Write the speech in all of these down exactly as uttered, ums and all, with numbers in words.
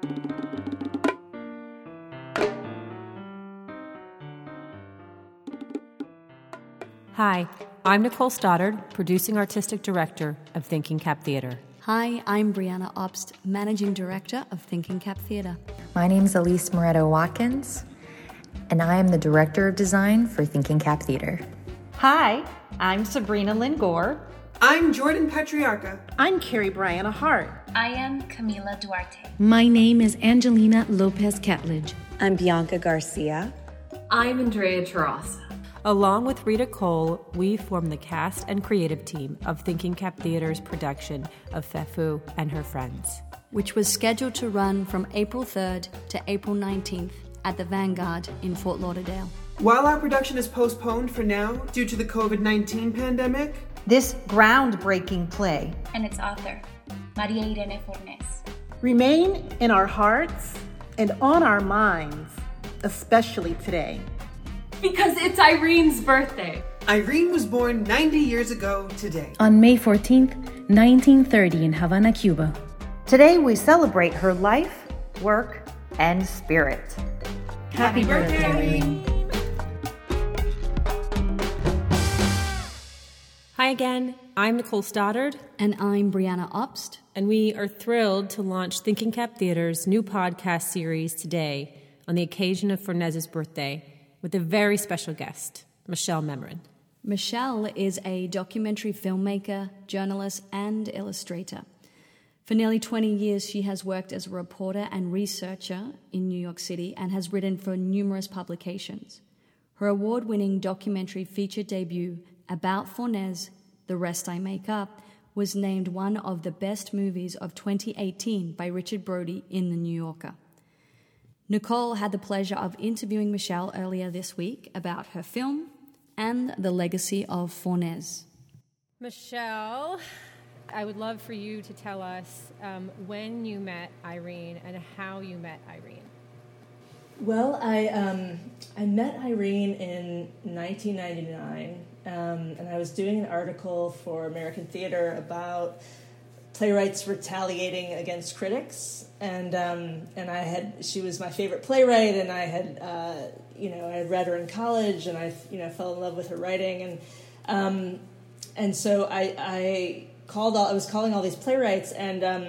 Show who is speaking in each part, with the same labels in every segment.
Speaker 1: Hi, I'm Nicole Stoddard, Producing Artistic Director of Thinking Cap Theatre.
Speaker 2: Hi, I'm Brianna Obst, Managing Director of Thinking Cap Theatre.
Speaker 3: My name's Elise Moretto-Watkins, and I am the Director of Design for Thinking Cap Theatre.
Speaker 4: Hi, I'm Sabrina Lynn Gore.
Speaker 5: I'm Jordan Patriarca.
Speaker 6: I'm Carrie Brianna Hart.
Speaker 7: I am Camila Duarte.
Speaker 8: My name is Angelina Lopez Catledge.
Speaker 9: I'm Bianca Garcia.
Speaker 10: I'm Andrea Terraza.
Speaker 1: Along with Rita Cole, we form the cast and creative team of Thinking Cap Theatre's production of Fefu and Her Friends,
Speaker 2: which was scheduled to run from April third to April nineteenth at the Vanguard in Fort Lauderdale.
Speaker 5: While our production is postponed for now due to the covid nineteen pandemic,
Speaker 4: this groundbreaking play
Speaker 7: and its author, Maria Irene Fornes,
Speaker 6: remain in our hearts and on our minds, especially today.
Speaker 10: Because it's Irene's birthday.
Speaker 5: Irene was born ninety years ago today.
Speaker 8: On May fourteenth, nineteen thirty in Havana, Cuba.
Speaker 4: Today we celebrate her life, work, and spirit.
Speaker 8: Happy, Happy birthday, Irene.
Speaker 1: Hi again, I'm Nicole Stoddard.
Speaker 2: And I'm Brianna Obst.
Speaker 1: And we are thrilled to launch Thinking Cap Theatre's new podcast series today on the occasion of Fornes's birthday, with a very special guest, Michelle Memrin.
Speaker 2: Michelle is a documentary filmmaker, journalist, and illustrator. For nearly twenty years, she has worked as a reporter and researcher in New York City and has written for numerous publications. Her award-winning documentary feature debut, About Fornes, The Rest I Make Up, was named one of the best movies of twenty eighteen by Richard Brody in The New Yorker. Nicole had the pleasure of interviewing Michelle earlier this week about her film and the legacy of Fornes.
Speaker 1: Michelle, I would love for you to tell us um, when you met Irene and how you met Irene.
Speaker 11: Well, I um, I met Irene in nineteen ninety-nine, um, and I was doing an article for American Theater about playwrights retaliating against critics, and um, and I had she was my favorite playwright, and I had uh, you know I had read her in college, and I you know fell in love with her writing, and um, and so I I called all I was calling all these playwrights, and um,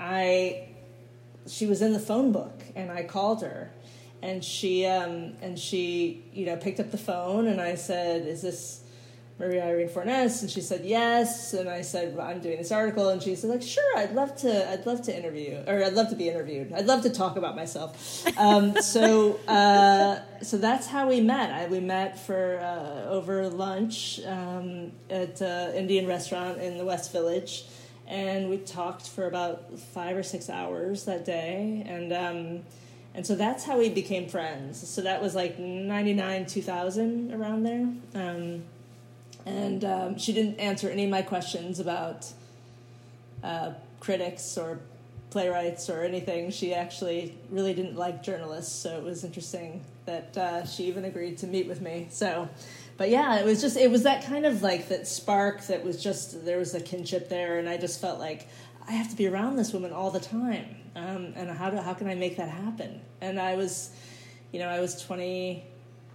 Speaker 11: I she was in the phone book, and I called her, and she um, and she you know picked up the phone, and I said, "Is this Maria Irene Fornes?" And she said yes, and I said, well, I'm doing this article, and she said, like, sure, I'd love to I'd love to interview, or I'd love to be interviewed. I'd love to talk about myself. Um, so uh, so that's how we met. I, we met for uh, over lunch um, at an Indian restaurant in the West Village, and we talked for about five or six hours that day, and um, and so that's how we became friends. So that was like ninety-nine, two thousand, around there. Um, And um, she didn't answer any of my questions about uh, critics or playwrights or anything. She actually really didn't like journalists, so it was interesting that uh, she even agreed to meet with me. So, but yeah, it was just it was that kind of like that spark that was just there was a kinship there, and I just felt like I have to be around this woman all the time. Um, and how do how can I make that happen? And I was, you know, I was twenty.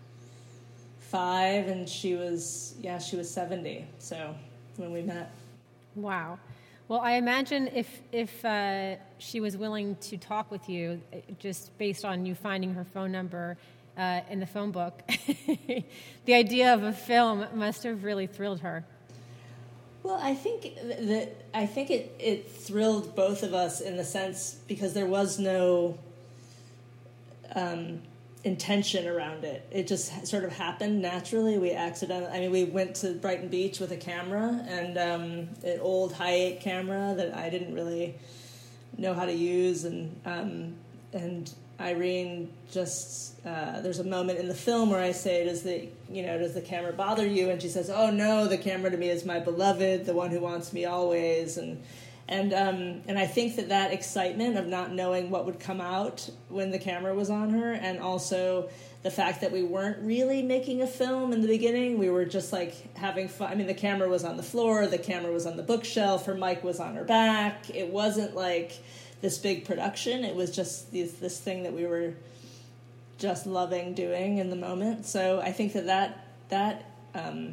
Speaker 11: Five, and she was, yeah, she was seventy, so when we met.
Speaker 1: Wow. Well, I imagine if if uh, she was willing to talk with you, just based on you finding her phone number uh, in the phone book, the idea of a film must have really thrilled her.
Speaker 11: Well, I think that I think it, it thrilled both of us in the sense because there was no um, intention around it. It just sort of happened naturally. We accidentally, I mean, we went to Brighton Beach with a camera, and um, an old high eight camera that I didn't really know how to use, and um, and Irene just, uh, there's a moment in the film where I say, does the, you know, does the camera bother you? And she says, oh no, the camera to me is my beloved, the one who wants me always, and And um, and I think that that excitement of not knowing what would come out when the camera was on her, and also the fact that we weren't really making a film in the beginning, we were just like having fun. I mean, the camera was on the floor, the camera was on the bookshelf, her mic was on her back. It wasn't like this big production. It was just this, this thing that we were just loving doing in the moment. So I think that that, that um,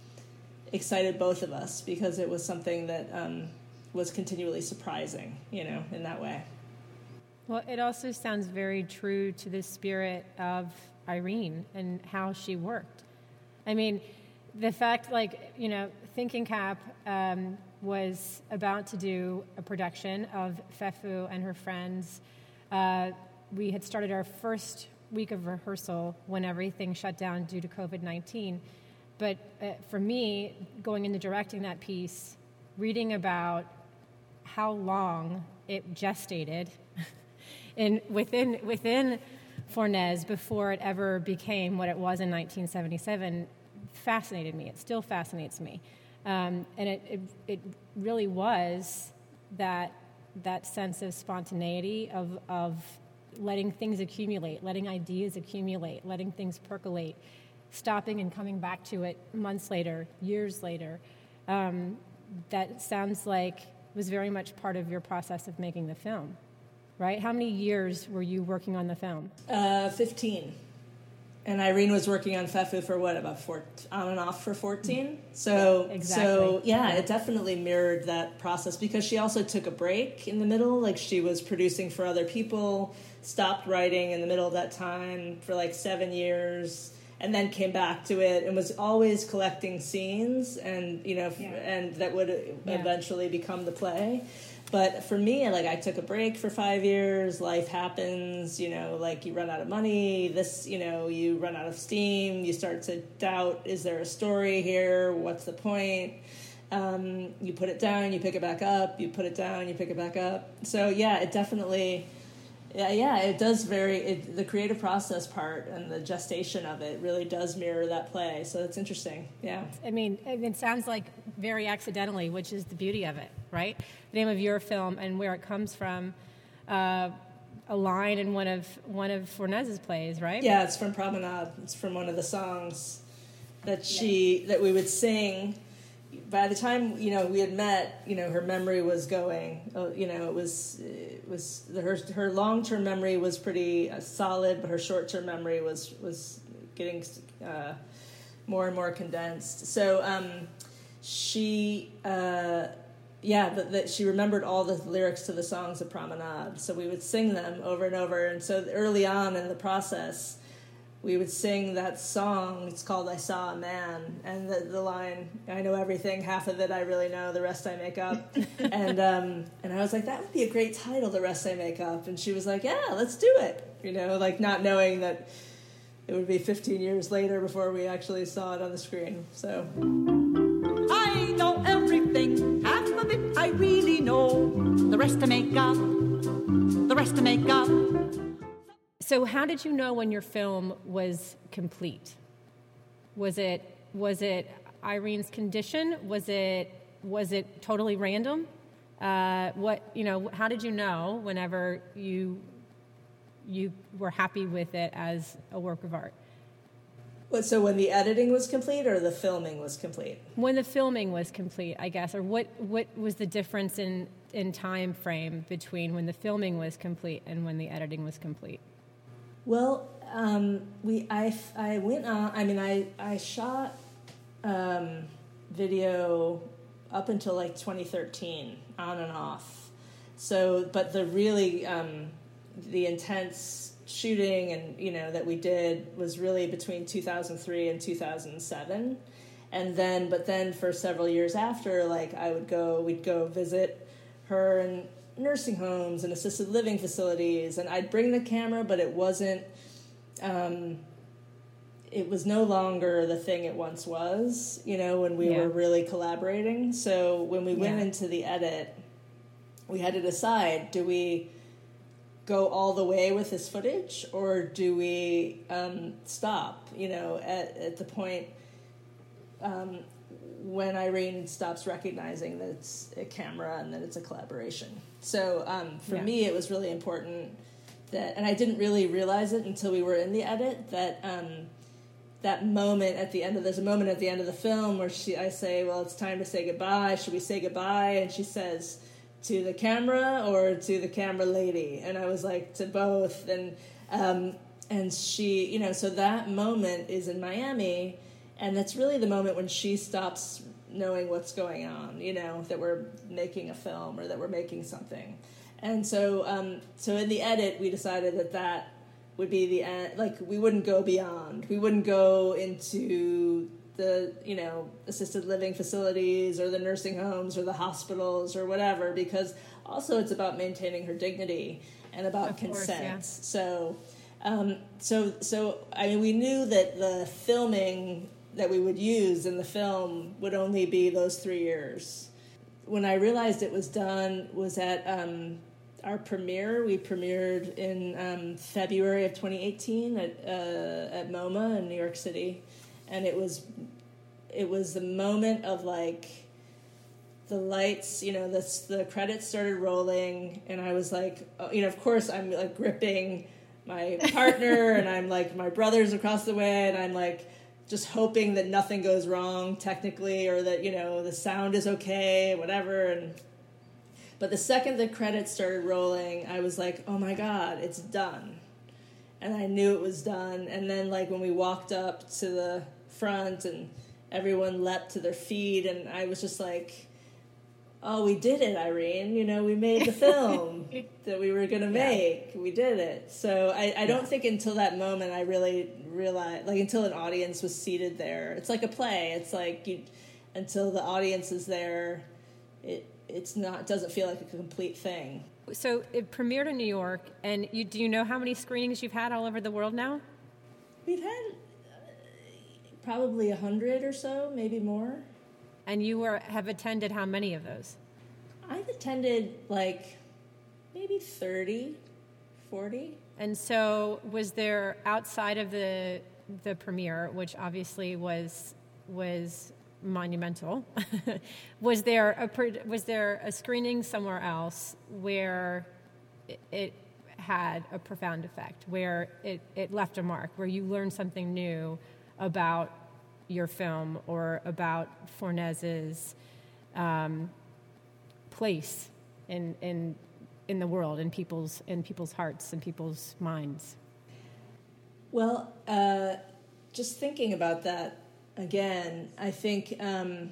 Speaker 11: excited both of us because it was something that um, was continually surprising, you know, in that way.
Speaker 1: Well, it also sounds very true to the spirit of Irene and how she worked. I mean, the fact, like, you know, Thinking Cap um, was about to do a production of Fefu and her friends. Uh, we had started our first week of rehearsal when everything shut down due to covid nineteen. But uh, for me, going into directing that piece, reading about how long it gestated in within within Fornez before it ever became what it was in nineteen seventy-seven fascinated me. It still fascinates me. Um, and it, it it really was that that sense of spontaneity, of of letting things accumulate, letting ideas accumulate, letting things percolate, stopping and coming back to it months later, years later. Um, that sounds like was very much part of your process of making the film, right? How many years were you working on the film?
Speaker 11: Uh, fifteen. And Irene was working on Fefu for what, about four, on and off for fourteen? So,
Speaker 1: yeah, exactly.
Speaker 11: so yeah, it definitely mirrored that process because she also took a break in the middle. Like she was producing for other people, stopped writing in the middle of that time for like seven years, and then came back to it and was always collecting scenes and, you know, yeah. and that would yeah. eventually become the play. But for me, like, I took a break for five years. Life happens, you know, like you run out of money. This, you know, you run out of steam. You start to doubt, is there a story here? What's the point? Um, you put it down, you pick it back up. You put it down, you pick it back up. So, yeah, it definitely, yeah, yeah it does very, it, the creative process part and the gestation of it really does mirror that play. So it's interesting, yeah.
Speaker 1: I mean, it sounds like very accidentally, which is the beauty of it, right? The name of your film and where it comes from, uh, a line in one of one of Fornez's plays, right?
Speaker 11: Yeah, it's from Promenade. It's from one of the songs that she yeah. that we would sing. By the time, you know, we had met, you know, her memory was going. Uh, you know, it was it was her her long term memory was pretty uh, solid, but her short term memory was was getting uh, more and more condensed. So um, she. Uh, Yeah, that, that she remembered all the lyrics to the songs of Promenade, so we would sing them over and over. And so early on in the process, we would sing that song. It's called "I Saw a Man," and the, the line, "I know everything, half of it I really know, the rest I make up." and um, and I was like, that would be a great title, "The Rest I Make Up." And she was like, "Yeah, let's do it." You know, like not knowing that it would be fifteen years later before we actually saw it on the screen. So.
Speaker 12: I know everything, half of it I really know, the rest to make up, the rest to make up.
Speaker 1: So how did you know when your film was complete? Was it was it Irene's condition? Was it was it totally random? Uh, what you know? How did you know whenever you you were happy with it as a work of art?
Speaker 11: So when the editing was complete or the filming was complete?
Speaker 1: When the filming was complete, I guess, or what, what was the difference in, in time frame between when the filming was complete and when the editing was complete?
Speaker 11: Well, um, we I, I went on, I mean, I, I shot um, video up until like twenty thirteen, on and off. So, but the really, um, the intense shooting and you know that we did was really between two thousand three and two thousand seven, and then but then for several years after, like I would go we'd go visit her in nursing homes and assisted living facilities, and I'd bring the camera, but it wasn't um it was no longer the thing it once was, you know, when we yeah. were really collaborating. So when we went yeah. into the edit, we had to decide, do we go all the way with this footage, or do we um, stop, you know, at, at the point um, when Irene stops recognizing that it's a camera and that it's a collaboration. So um, for yeah. me, it was really important that, and I didn't really realize it until we were in the edit, that um, that moment at the end of, there's a moment at the end of the film where she, I say, well, it's time to say goodbye. Should we say goodbye? And she says, to the camera or to the camera lady? And I was like, to both. And um, and she, you know, so that moment is in Miami, and that's really the moment when she stops knowing what's going on, you know, that we're making a film or that we're making something. And so um, so in the edit, we decided that that would be the end. Like, we wouldn't go beyond. We wouldn't go into the, you know, assisted living facilities or the nursing homes or the hospitals or whatever, because also it's about maintaining her dignity and about of consent. Course, yeah. So, um, so, so, I mean, we knew that the filming that we would use in the film would only be those three years. When I realized it was done was at um, our premiere. We premiered in um, February of twenty eighteen at uh, at MoMA in New York City. And it was, it was the moment of, like, the lights, you know, the, the credits started rolling, and I was like, oh, you know, of course I'm, like, gripping my partner, and I'm, like, my brother's across the way, and I'm, like, just hoping that nothing goes wrong technically, or that, you know, the sound is okay, whatever. And but the second the credits started rolling, I was like, oh, my God, it's done. And I knew it was done. And then, like, when we walked up to the front and everyone leapt to their feet, and I was just like, oh, we did it, Irene. You know, we made the film that we were going to make. Yeah. We did it. So I, I don't yeah. think until that moment I really realized, like, until an audience was seated there. It's like a play. It's like you, until the audience is there, it it's not doesn't feel like a complete thing.
Speaker 1: So it premiered in New York, and you, do you know how many screenings you've had all over the world now?
Speaker 11: We've had uh, probably a hundred or so, maybe more.
Speaker 1: And you were have attended how many of those?
Speaker 11: I've attended like maybe thirty, forty.
Speaker 1: And so was there, outside of the the premiere, which obviously was was monumental, was there a was there a screening somewhere else where it, it had a profound effect, where it, it left a mark, where you learned something new about your film or about Fornés's um, place in in in the world, in people's in people's hearts and people's minds?
Speaker 11: Well, uh, just thinking about that again, I think um,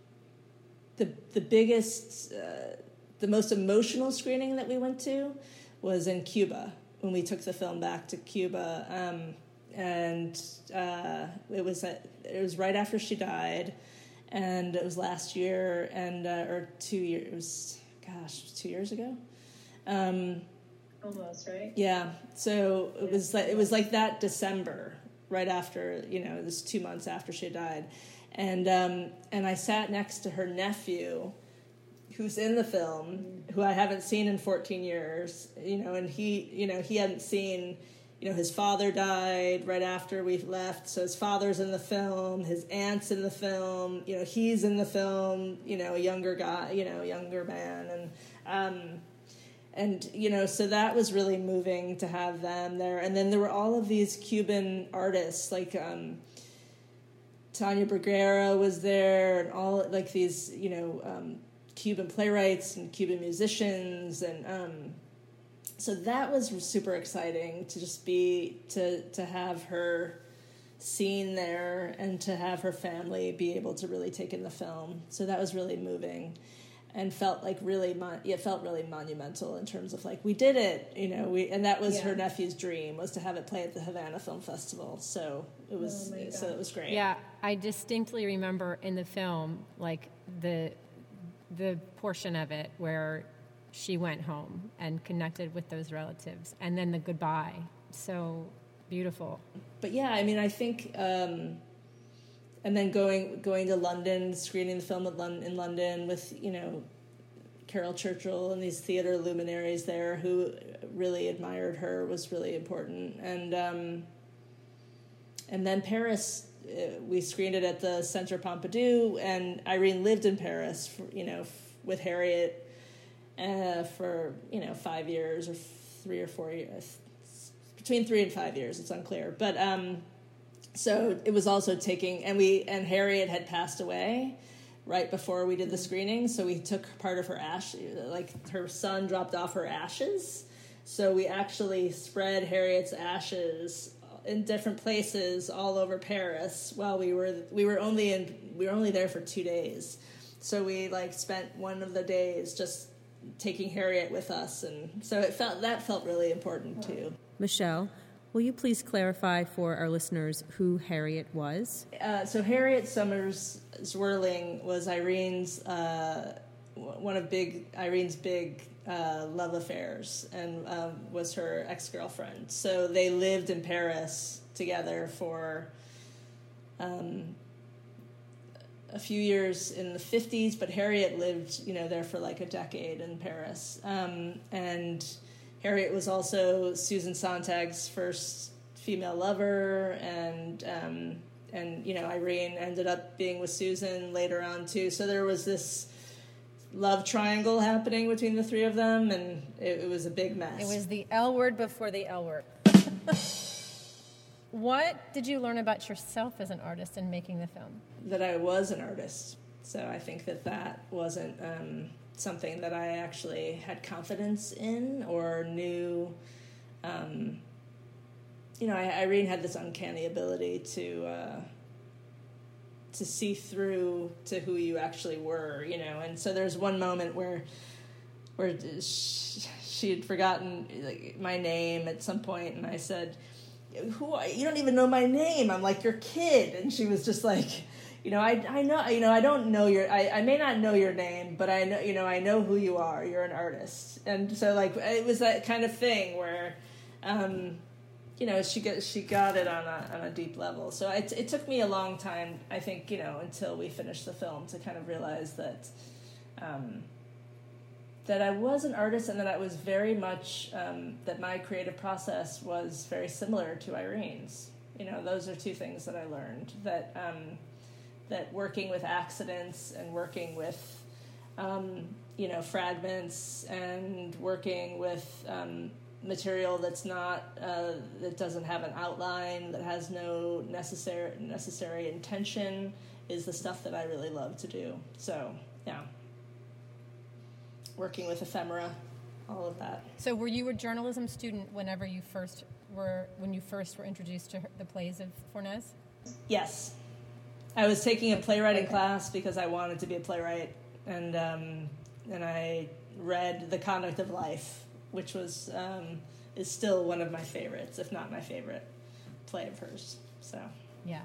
Speaker 11: the the biggest, uh, the most emotional screening that we went to was in Cuba, when we took the film back to Cuba. Um, and uh, it was at, it was right after she died, and it was last year, and uh, or two years. It was gosh, two years ago. Um,
Speaker 13: Almost, right?
Speaker 11: Yeah. So it was like it was like that December, right after, you know, it was two months after she died, and um, and I sat next to her nephew, who's in the film, who I haven't seen in fourteen years, you know, and he, you know, he hadn't seen. You know, his father died right after we left, so his father's in the film, his aunt's in the film, you know, he's in the film, you know, a younger guy, you know, younger man, and, um, and, you know, so that was really moving to have them there. And then there were all of these Cuban artists, like, um, Tania Bruguera was there, and all, like, these, you know, um, Cuban playwrights and Cuban musicians, and, um, so that was super exciting to just be, to, to have her seen there and to have her family be able to really take in the film. So that was really moving and felt like really, mon- it felt really monumental in terms of like, we did it, you know, we, and that was yeah. her nephew's dream, was to have it play at the Havana Film Festival. So it was, oh so it was great.
Speaker 1: Yeah. I distinctly remember in the film, like the, the portion of it where she went home and connected with those relatives, and then the goodbye. So beautiful.
Speaker 11: But yeah, I mean, I think, um, and then going going to London, screening the film in London with, you know, Carol Churchill and these theater luminaries there who really admired her was really important. And um, and then Paris, uh, we screened it at the Centre Pompidou, and Irene lived in Paris, for, you know, f- with Harriet. Uh, for, you know, five years or three or four years, between three and five years, it's unclear. But um, so it was also taking, and we and Harriet had passed away, right before we did the screening, so we took part of her ash, like her son dropped off her ashes, so we actually spread Harriet's ashes in different places all over Paris while we were we were only in we were only there for two days. So we like spent one of the days just taking Harriet with us, and so it felt that felt really important too.
Speaker 13: Michelle, will you please clarify for our listeners who Harriet was?
Speaker 11: Uh, so Harriet Summers Zwirling was Irene's uh, one of big Irene's big uh, love affairs, and um, was her ex-girlfriend. So they lived in Paris together for um, a few years in the fifties, but Harriet lived, you know, there for like a decade in Paris. Um, and Harriet was also Susan Sontag's first female lover, and um, and you know, Irene ended up being with Susan later on too. So there was this love triangle happening between the three of them, and it, it was a big mess.
Speaker 1: It was the L word before the L word. What did you learn about yourself as an artist in making the film?
Speaker 11: That I was an artist. So I think that that wasn't um, something that I actually had confidence in or knew. Um, you know, I, Irene had this uncanny ability to uh, to see through to who you actually were, you know. And so there's one moment where where she, she had forgotten like, my name at some point, and I said, "Who are you? You don't even know my name." I'm like, "Your kid," and she was just like, "You know, I I know, you know, I don't know your, I, I may not know your name, but I know, you know, I know who you are. You're an artist." And so like it was that kind of thing where, um, you know, she got she got it on a on a deep level. So it it took me a long time, I think, you know, until we finished the film to kind of realize that. Um, that I was an artist, and that I was very much, um, that my creative process was very similar to Irene's. You know, those are two things that I learned, that um, that working with accidents and working with, um, you know, fragments and working with um, material that's not, uh, that doesn't have an outline, that has no necessary, necessary intention, is the stuff that I really love to do. So, yeah. Working with ephemera, all of that.
Speaker 1: So were you a journalism student whenever you first were, when you first were introduced to her, the plays of Fornes?
Speaker 11: Yes. I was taking a playwriting okay. class because I wanted to be a playwright, and um, and I read The Conduct of Life, which was um, is still one of my favorites, if not my favorite play of hers. So
Speaker 1: yeah.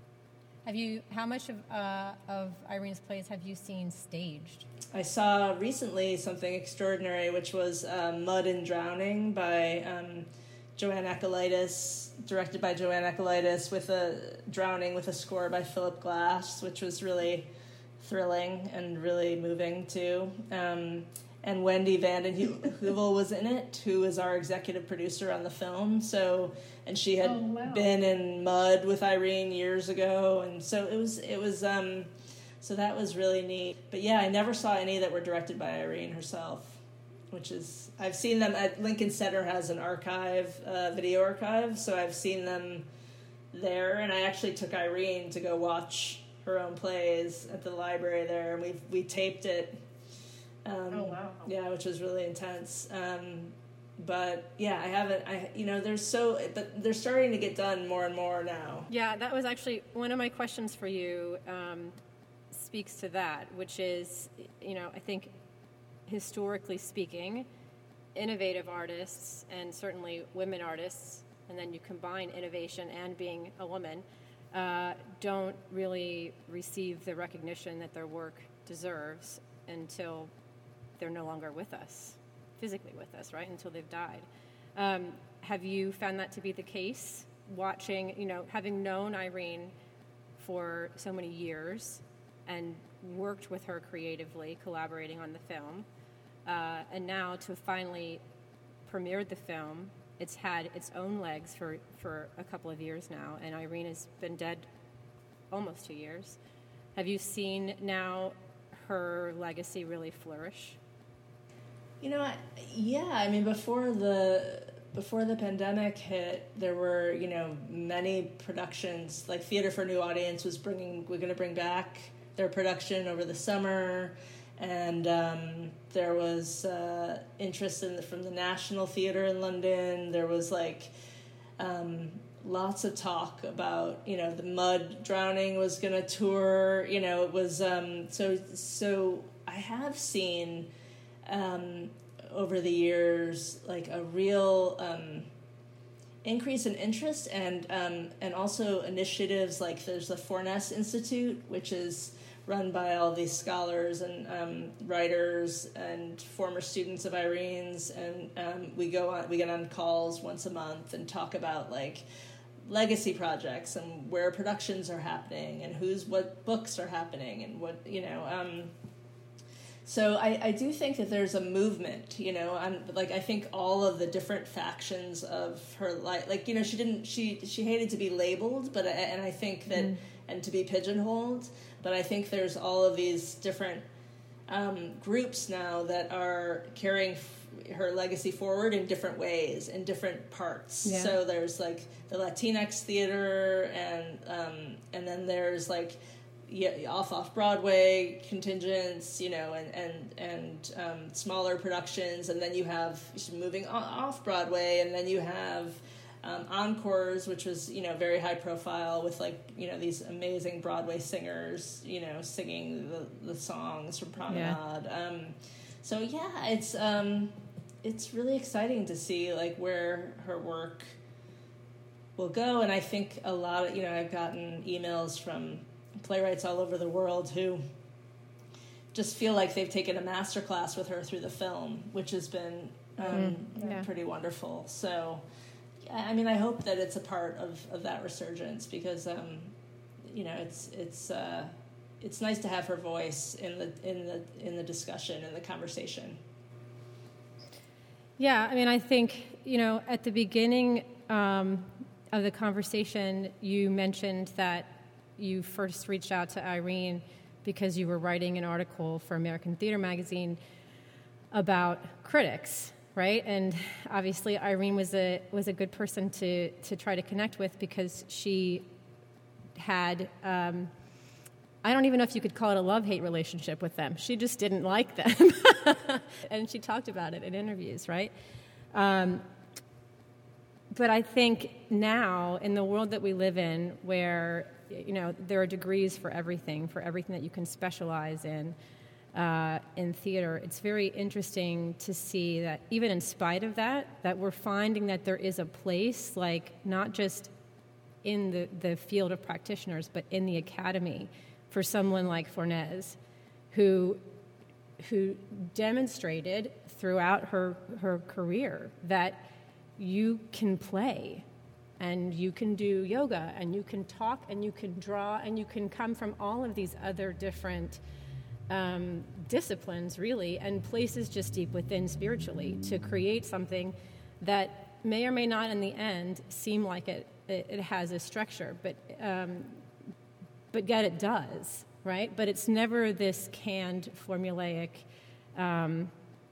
Speaker 1: Have you? How much of uh, of Irene's plays have you seen staged?
Speaker 11: I saw recently something extraordinary, which was uh, Mud and Drowning by um, Joanne Akalaitis, directed by Joanne Akalaitis, with a Drowning with a score by Philip Glass, which was really thrilling and really moving too. Um, and Wendy Vanden Heuvel was in it, who is our executive producer on the film. So, and she had oh, wow. been in Mud with Irene years ago, and so it was it was. Um, So that was really neat. But yeah, I never saw any that were directed by Irene herself, which is, I've seen them at Lincoln Center has an archive, uh, video archive, so I've seen them there, and I actually took Irene to go watch her own plays at the library there, and we we taped it. Um, oh, wow. Yeah, which was really intense. Um, but yeah, I haven't, I you know, there's so, but they're starting to get done more and more now.
Speaker 1: Yeah, that was actually one of my questions for you. Um, speaks to that, which is, you know, I think historically speaking, innovative artists, and certainly women artists, and then you combine innovation and being a woman, uh, don't really receive the recognition that their work deserves until they're no longer with us, physically with us, right, until they've died. Um, have you found that to be the case, watching, you know, having known Irene for so many years, and worked with her creatively, collaborating on the film. Uh, and now to finally premiere the film, it's had its own legs for, for a couple of years now, and Irene has been dead almost two years. Have you seen now her legacy really flourish?
Speaker 11: You know, yeah, I mean, before the before the pandemic hit, there were, you know, many productions, like Theater for a New Audience was bringing, we're going to bring back their production over the summer, and um, there was uh, interest in the, from the National Theatre in London. There was like um, lots of talk about, you know, the Mud Drowning was going to tour. You know, it was um, so so. I have seen um, over the years like a real um, increase in interest, and um, and also initiatives like there's the Forness Institute, which is run by all these scholars and um, writers and former students of Irene's, and um, we go on, we get on calls once a month and talk about like legacy projects and where productions are happening and who's what books are happening and what, you know. Um, so I, I do think that there's a movement, you know. I'm like I think all of the different factions of her life, like, you know, she didn't she she hated to be labeled, but and I think that mm. and to be pigeonholed. But I think there's all of these different um, groups now that are carrying f- her legacy forward in different ways, in different parts. Yeah. So there's like the Latinx theater, and um, and then there's like yeah, off off Broadway contingents, you know, and and and um, smaller productions, and then you have moving off Broadway, and then you have. Um, encores, which was, you know, very high profile with, like, you know, these amazing Broadway singers, you know, singing the, the songs from Promenade. Yeah. Um, so yeah, it's um, it's really exciting to see like where her work will go, and I think a lot of, you know, I've gotten emails from playwrights all over the world who just feel like they've taken a master class with her through the film, which has been um, mm, yeah. pretty wonderful. So. I mean, I hope that it's a part of, of that resurgence because, um, you know, it's it's uh, it's nice to have her voice in the in the in the discussion and the conversation.
Speaker 1: Yeah, I mean, I think, you know, at the beginning um, of the conversation, you mentioned that you first reached out to Irene because you were writing an article for American Theater Magazine about critics. Right, and obviously Irene was a was a good person to to try to connect with because she had um, I don't even know if you could call it a love-hate relationship with them. She just didn't like them, and she talked about it in interviews. Right, um, but I think now in the world that we live in, where you know there are degrees for everything, for everything that you can specialize in. Uh, in theater, it's very interesting to see that even in spite of that, that we're finding that there is a place, like not just in the, the field of practitioners, but in the academy for someone like Forness, who who demonstrated throughout her, her career that you can play and you can do yoga and you can talk and you can draw and you can come from all of these other different Um, disciplines, really, and places just deep within spiritually to create something that may or may not in the end seem like it it, it has a structure, but um, but yet it does, right? But it's never this canned, formulaic um,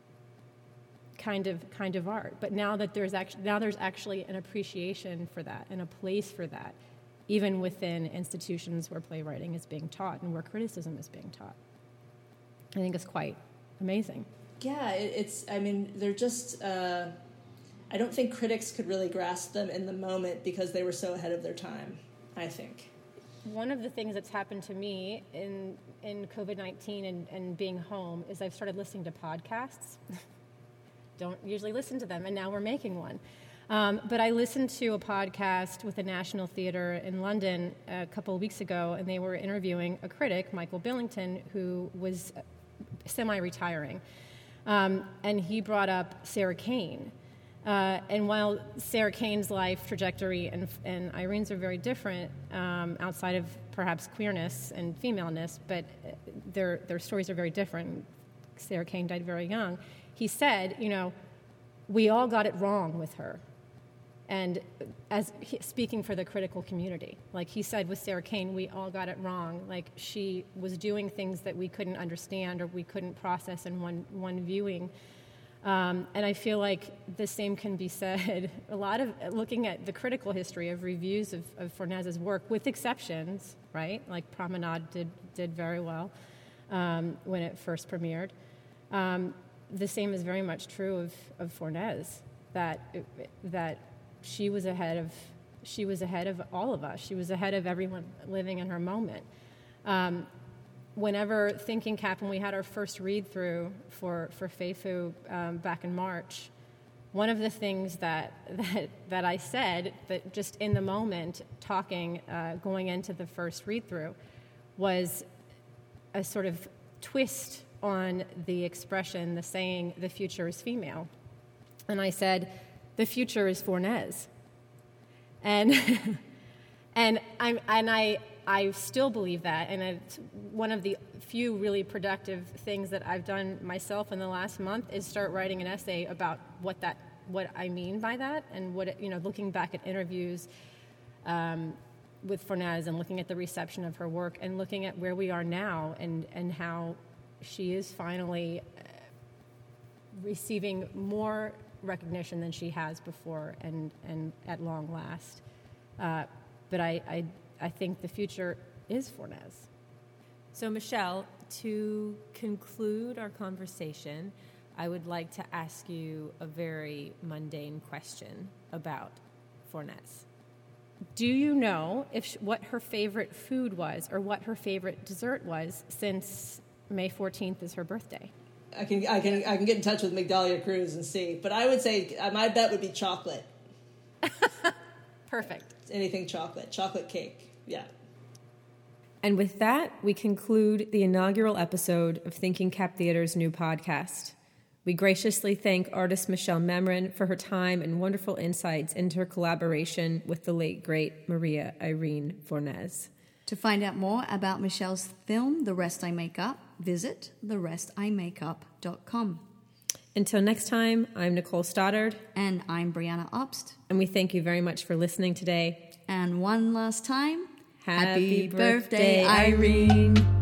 Speaker 1: kind of kind of art. But now that there's actually now there's actually an appreciation for that and a place for that, even within institutions where playwriting is being taught and where criticism is being taught. I think it's quite amazing.
Speaker 11: Yeah, it, it's, I mean, they're just, uh, I don't think critics could really grasp them in the moment because they were so ahead of their time, I think.
Speaker 1: One of the things that's happened to me in in covid nineteen and, and being home is I've started listening to podcasts. Don't usually listen to them, and now we're making one. Um, but I listened to a podcast with the National Theatre in London a couple of weeks ago, and they were interviewing a critic, Michael Billington, who was semi-retiring. Um, and he brought up Sarah Kane. Uh, and while Sarah Kane's life trajectory and, and Irene's are very different, um, outside of perhaps queerness and femaleness, but their their stories are very different. Sarah Kane died very young. He said, you know, we all got it wrong with her. And as he, speaking for the critical community, like he said with Sarah Kane, we all got it wrong. Like she was doing things that we couldn't understand or we couldn't process in one one viewing. Um, and I feel like the same can be said. A lot of looking at the critical history of reviews of, of Fornés's work, with exceptions, right? Like Promenade did did very well um, when it first premiered. Um, the same is very much true of, of Fornés. That that she was ahead of she was ahead of all of us. She was ahead of everyone living in her moment. Um, Whenever Thinking Cap, when we had our first read-through for, for Feifu um, back in March, one of the things that, that that I said, that just in the moment, talking, uh, going into the first read-through, was a sort of twist on the expression, the saying, the future is female. And I said, the future is Fornés. And, and, I'm, and I... I still believe that, and it's one of the few really productive things that I've done myself in the last month is start writing an essay about what that, what I mean by that, and what it, you know, looking back at interviews um, with Fornés and looking at the reception of her work, and looking at where we are now, and and how she is finally uh, receiving more recognition than she has before, and and at long last. Uh, but I. I I think the future is Fornés.
Speaker 13: So, Michelle, to conclude our conversation, I would like to ask you a very mundane question about Fornés.
Speaker 1: Do you know if she, what her favorite food was, or what her favorite dessert was, since May fourteenth is her birthday?
Speaker 11: I can I can I can get in touch with Migdalia Cruz and see, but I would say my bet would be chocolate.
Speaker 1: Perfect.
Speaker 11: Anything chocolate, chocolate cake, yeah.
Speaker 13: And with that, we conclude the inaugural episode of Thinking Cap Theater's new podcast. We graciously thank artist Michelle Memren for her time and wonderful insights into her collaboration with the late, great Maria Irene Fornés.
Speaker 2: To find out more about Michelle's film, The Rest I Make Up, visit the rest I make up dot com.
Speaker 13: Until next time, I'm Nicole Stoddard.
Speaker 2: And I'm Brianna Obst.
Speaker 13: And we thank you very much for listening today.
Speaker 2: And one last time,
Speaker 13: Happy,
Speaker 2: happy
Speaker 13: birthday,
Speaker 2: birthday, Irene.